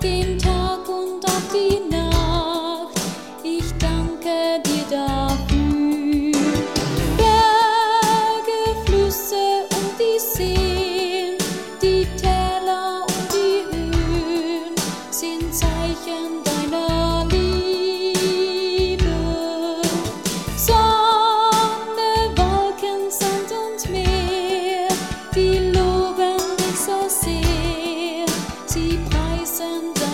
den Tag und auch die Nacht. Ich danke dir dafür. Berge, Flüsse und die Seen, die Täler und die Höhen sind Zeichen deiner Liebe. Sonne, Wolken, Sand und Meer, die loben dich so sehr, sie preisen deine